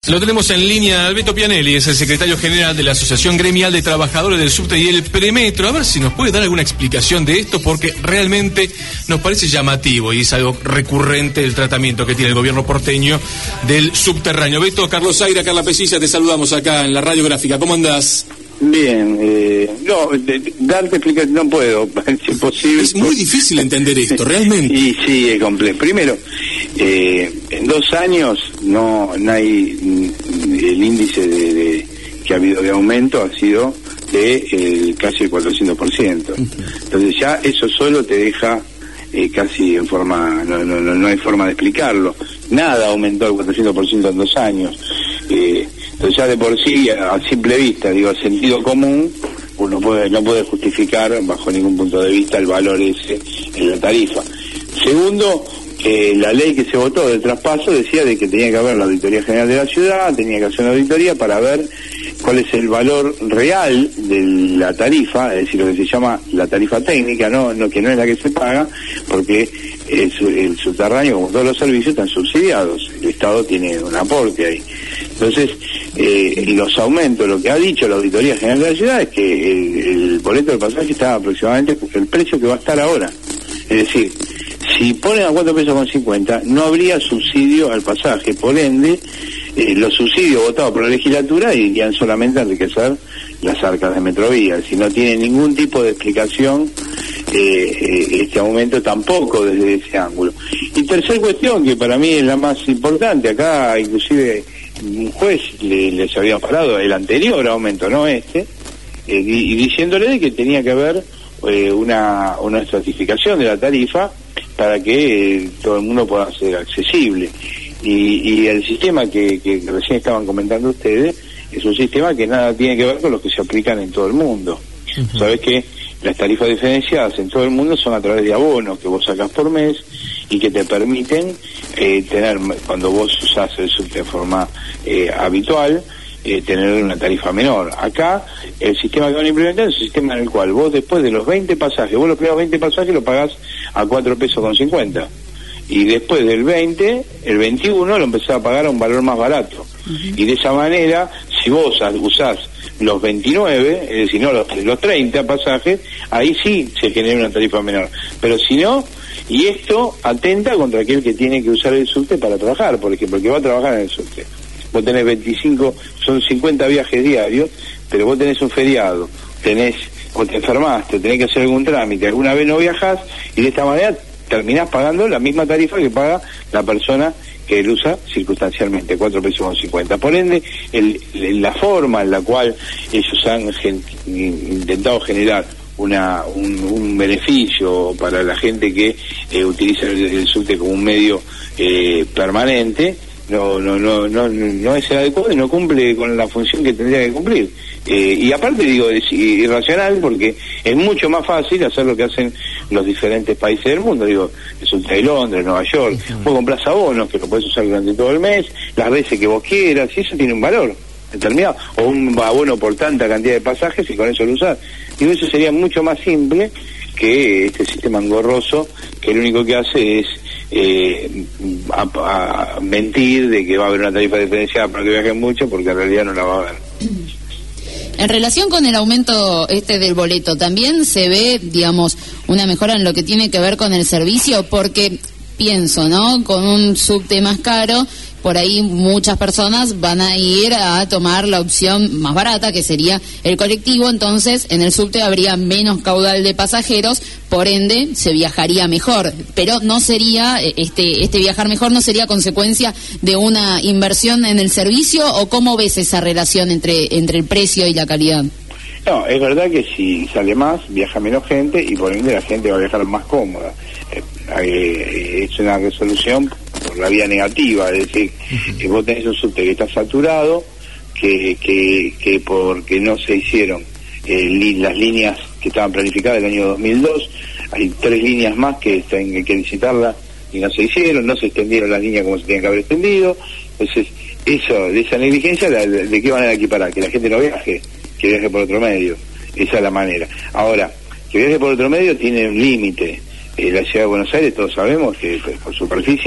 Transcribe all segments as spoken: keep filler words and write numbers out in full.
Lo tenemos en línea, Alberto Pianelli, es el secretario general de la Asociación Gremial de Trabajadores del Subte y el Premetro. A ver si nos puede dar alguna explicación de esto, porque realmente nos parece llamativo y es algo recurrente el tratamiento que tiene el gobierno porteño del subterráneo. Beto, Carlos Aira, Carla Pesilla, te saludamos acá en la radiográfica. ¿Cómo andás? Bien, eh, no, de, de, darte explicación no puedo, es imposible. Es muy difícil entender esto, realmente. Y sí, es complejo. Primero, eh, en dos años no, no hay, el índice de, de que ha habido de aumento ha sido de eh, casi el cuatrocientos por ciento. Entonces ya eso solo te deja eh, casi en forma, no, no, no, no hay forma de explicarlo. Nada aumentó el cuatrocientos por ciento en dos años. Eh, Entonces ya de por sí, a simple vista, digo, a sentido común, uno puede, no puede justificar bajo ningún punto de vista el valor ese en la tarifa. Segundo, eh, la ley que se votó del traspaso decía de que tenía que haber la Auditoría General de la Ciudad, tenía que hacer una auditoría para ver cuál es el valor real de la tarifa, es decir, lo que se llama la tarifa técnica, no, no que no es la que se paga, porque el, el subterráneo, como todos los servicios, están subsidiados. El Estado tiene un aporte ahí. Entonces, eh, los aumentos, lo que ha dicho la Auditoría General de la Ciudad es que el, el boleto del pasaje está aproximadamente el precio que va a estar ahora. Es decir, si ponen a cuatro pesos con cincuenta, no habría subsidio al pasaje, por ende, eh, los subsidios votados por la legislatura irían solamente a enriquecer las arcas de Metrovía. Si no tiene ningún tipo de explicación, eh, eh, este aumento tampoco desde ese ángulo. Y tercera cuestión, que para mí es la más importante, acá inclusive un juez le, les había parado el anterior aumento, no este, eh, y, y diciéndole de que tenía que haber eh, una, una estratificación de la tarifa para que eh, todo el mundo pueda ser accesible. Y, y el sistema que, que recién estaban comentando ustedes es un sistema que nada tiene que ver con los que se aplican en todo el mundo. Uh-huh. Sabes que las tarifas diferenciadas en todo el mundo son a través de abonos que vos sacás por mes y que te permiten eh, tener, cuando vos usás el subte de forma eh, habitual, eh, tener una tarifa menor. Acá, el sistema que van a implementar es un sistema en el cual vos después de los veinte pasajes, vos los primeros veinte pasajes lo pagás a cuatro pesos con cincuenta. Y después del veinte, el veintiuno lo empezás a pagar a un valor más barato. Uh-huh. Y de esa manera, si vos usás los veintinueve, es decir, no los, los treinta pasajes, ahí sí se genera una tarifa menor. Pero si no, y esto atenta contra aquel que tiene que usar el subte para trabajar, por ejemplo, porque va a trabajar en el subte. Vos tenés veinticinco, son cincuenta viajes diarios, pero vos tenés un feriado, tenés, o te enfermaste, tenés que hacer algún trámite, alguna vez no viajás, y de esta manera terminás pagando la misma tarifa que paga la persona que él usa circunstancialmente, cuatro pesos con cincuenta. Por ende, el, la forma en la cual ellos han gen, intentado generar una un, un beneficio para la gente que eh, utiliza el, el subte como un medio eh, permanente, no no no no no es el adecuado y no cumple con la función que tendría que cumplir. Eh, y aparte digo, es irracional porque es mucho más fácil hacer lo que hacen los diferentes países del mundo. Digo, el subte de Londres, Nueva York, uh-huh. Vos comprás abonos que lo podés usar durante todo el mes, las veces que vos quieras, y eso tiene un valor determinado, o un abono por tanta cantidad de pasajes y con eso lo usás. Digo, eso sería mucho más simple que este sistema engorroso que lo único que hace es eh, a, a mentir de que va a haber una tarifa diferenciada para que viajen mucho, porque en realidad no la va a haber. En relación con el aumento este del boleto, ¿también se ve, digamos, una mejora en lo que tiene que ver con el servicio? Porque pienso, ¿no? Con un subte más caro, por ahí muchas personas van a ir a tomar la opción más barata, que sería el colectivo. Entonces en el subte habría menos caudal de pasajeros, por ende se viajaría mejor, pero no sería, este este viajar mejor no sería consecuencia de una inversión en el servicio, ¿o cómo ves esa relación entre entre el precio y la calidad? No, es verdad que si sale más, viaja menos gente y por ende la gente va a viajar más cómoda. Eh, eh, es una resolución por la vía negativa, es decir, que vos tenés un subte que está saturado, que que, que porque no se hicieron eh, li, las líneas que estaban planificadas el año dos mil dos, hay tres líneas más que tienen que licitarlas y no se hicieron, no se extendieron las líneas como se tenían que haber extendido. Entonces, eso, de esa negligencia, ¿de, de, de qué van a equiparar? Que la gente no viaje, que viaje por otro medio. Esa es la manera. Ahora, que viaje por otro medio tiene un límite. Eh, la ciudad de Buenos Aires, todos sabemos que pues, por superficie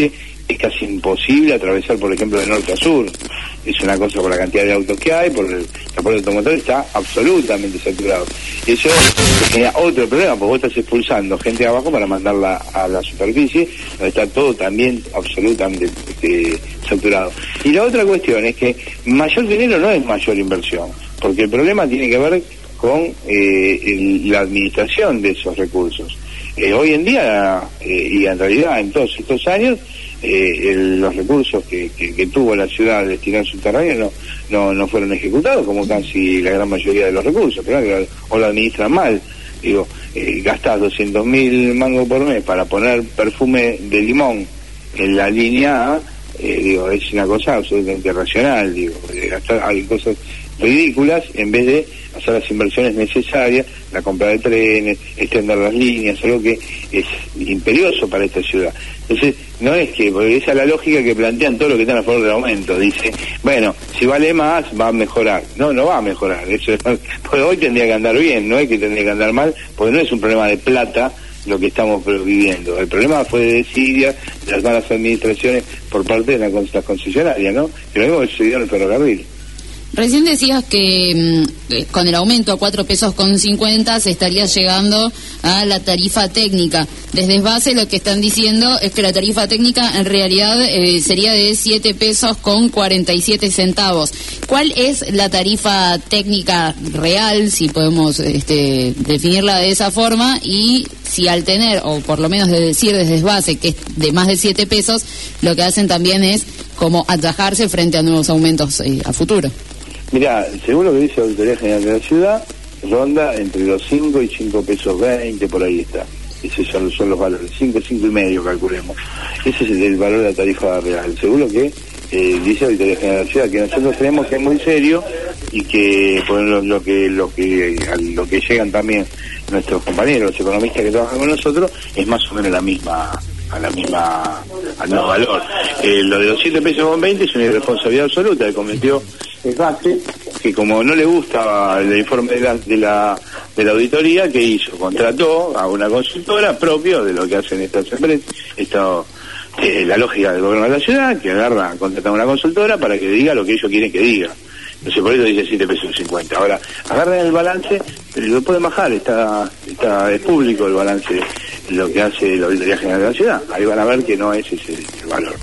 es casi imposible atravesar, por ejemplo, de norte a sur. Es una cosa por la cantidad de autos que hay, por el transporte automotor está absolutamente saturado. Y eso genera otro problema, porque vos estás expulsando gente de abajo para mandarla a la superficie, donde está todo también absolutamente eh, saturado. Y la otra cuestión es que mayor dinero no es mayor inversión, porque el problema tiene que ver con eh, el, la administración de esos recursos. Eh, hoy en día, eh, y en realidad en todos estos años, eh, el, los recursos que, que, que tuvo la ciudad destinados subterráneos no, no, no fueron ejecutados, como casi la gran mayoría de los recursos, claro, o lo administran mal. Digo, eh, gastás doscientos mil mangos por mes para poner perfume de limón en la línea A, eh, digo, es una cosa absolutamente irracional, digo, de gastar hay cosas ridículas en vez de hacer las inversiones necesarias, la compra de trenes, extender las líneas, algo que es imperioso para esta ciudad. Entonces, no es que, porque esa es la lógica que plantean todos los que están a favor del aumento, dice, bueno, si vale más, va a mejorar. No, no va a mejorar, eso es, porque hoy tendría que andar bien, no es que tendría que andar mal, porque no es un problema de plata lo que estamos viviendo. El problema fue de desidia, de las malas administraciones por parte de la, las concesionarias, ¿no? Que lo mismo que sucedió en el ferrocarril. Recién decías que mmm, con el aumento a cuatro pesos con cincuenta se estaría llegando a la tarifa técnica. Desde base lo que están diciendo es que la tarifa técnica en realidad eh, sería de siete pesos con cuarenta y siete centavos. ¿Cuál es la tarifa técnica real, si podemos este, definirla de esa forma? Y si al tener, o por lo menos de decir desde base que es de más de siete pesos, lo que hacen también es como atajarse frente a nuevos aumentos eh, a futuro. Mirá, según lo que dice la Auditoría General de la Ciudad, ronda entre los cinco y cinco pesos veinte, por ahí está. Esos son, son los valores, cinco, cinco y medio calculemos. Ese es el, el valor de la tarifa real. Según lo que eh, dice la Auditoría General de la Ciudad, que nosotros tenemos que es muy serio y que por lo, lo que lo que a lo que llegan también nuestros compañeros, los economistas que trabajan con nosotros, es más o menos la misma a la misma al mismo valor. Eh, lo de los siete pesos con veinte es una irresponsabilidad absoluta que cometió el base, que como no le gusta el informe de la, de la de la auditoría, ¿qué hizo? Contrató a una consultora propio de lo que hacen estas empresas. Esto eh, la lógica del gobierno de la ciudad, que agarra, contrata a una consultora para que diga lo que ellos quieren que diga. Entonces por eso dice siete pesos cincuenta. Ahora, agarren el balance, pero lo pueden bajar, está, está es público el balance, lo que hace la Auditoría General de la Ciudad. Ahí van a ver que no es ese el valor.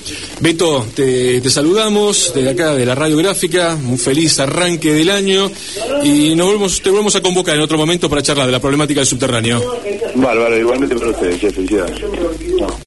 Beto, te, te saludamos desde acá de la Radiográfica, un feliz arranque del año y nos volvemos, te volvemos a convocar en otro momento para charlar de la problemática del subterráneo. Bárbaro, igualmente para ustedes, felicidades. No.